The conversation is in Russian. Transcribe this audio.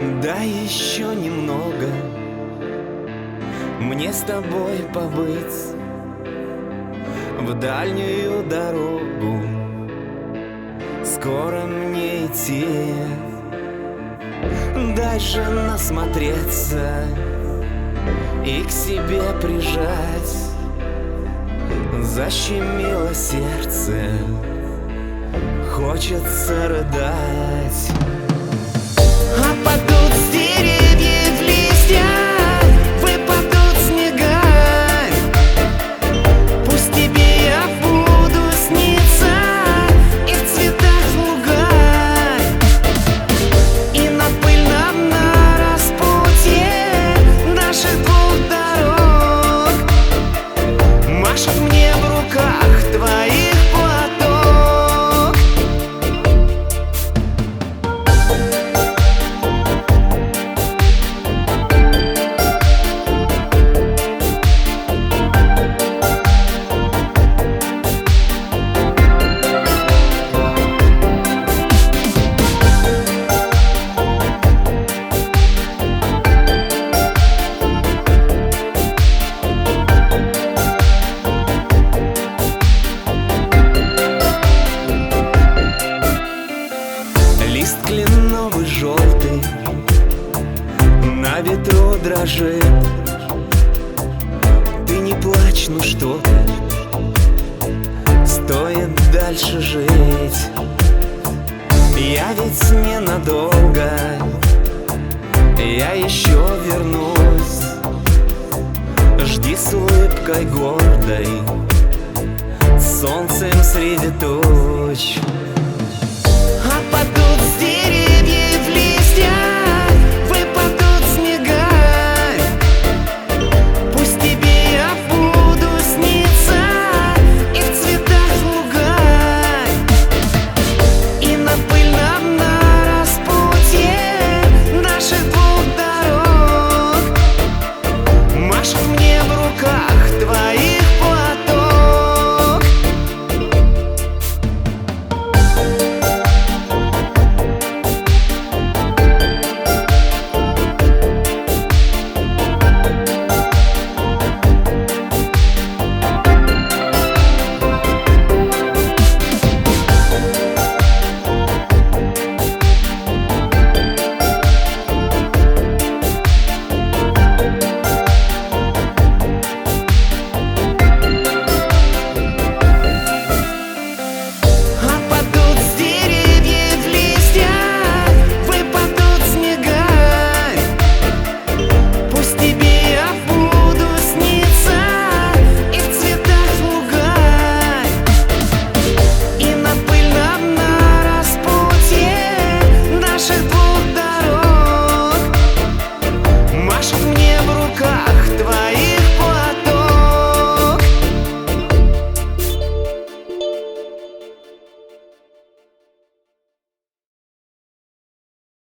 Дай еще немного мне с тобой побыть в дальнюю дорогу. Скоро мне идти, дай же насмотреться и к себе прижать. Защемило сердце, хочется рыдать. Опадут с деревьев листья, выпадут снега. Пусть тебе я буду сниться и в цветах луга, и на пыльном на распутье наших двух дорог машет мне в руках твоих платок. Лист кленовый желтый на ветру дрожит. Ты не плачь, ну что ты, стоит дальше жить. Я ведь ненадолго, я еще вернусь. Жди с улыбкой гордой, солнцем среди туч.